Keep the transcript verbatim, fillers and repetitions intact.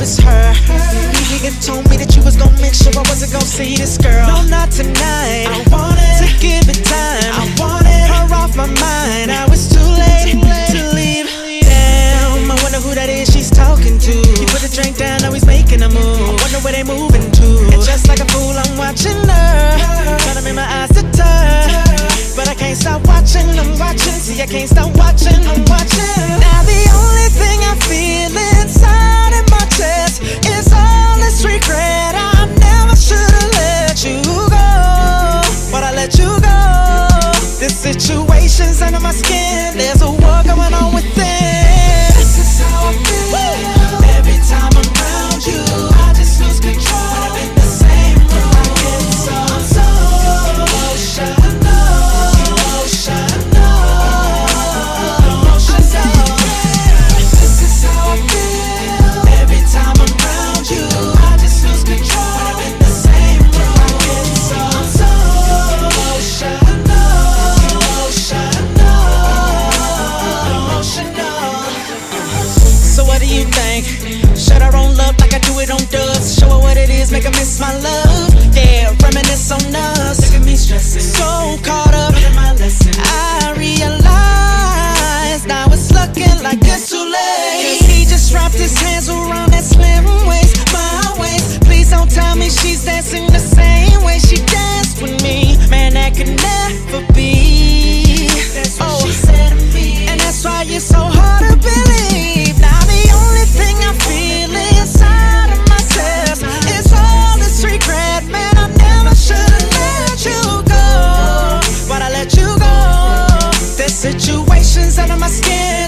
it's her. You had told me that you was gon' make sure I wasn't gon' see this girl. No, not tonight. I wanted to give it time. I wanted her off my mind. Now it's too late to leave. Damn, I wonder who that is she's talking to. He put a drink down, now he's making a move. I wonder where they moving to. And just like a fool, I'm watching her, trying to make my eyes deter, but I can't stop watching. I'm watching. See, I can't stop watching. I'm watching. Now the only thing I feel inside in my chest is all this regret. I never should've let you go, but I let you go. This situation's under my skin. There's a war going on within. This is how I feel. Woo! Every time I'm around you, I just lose control. When I'm in the same room, I get so, so emotional, emotional. This is how I feel. Every time I'm around you, I just lose control. When I'm in the same room, I get so, so emotional, emotional, emotional. So what do you think? Should I roll up like I do it on dubs? Show her what it is, make her miss my love. Yeah, reminisce on us. Look at me stressing, so caught up in my lesson. I realize now it's looking like it's too late. He just wrapped his hands around that slim waist, my waist. Please don't tell me she's dancing the same way she danced with me. Man, that could never be. That's what oh. she said to me, and that's why you're so hard to believe. Now the only thing I feel inside of myself is all this regret. Man, I never should've let you go, but I let you go. This situation's under my skin.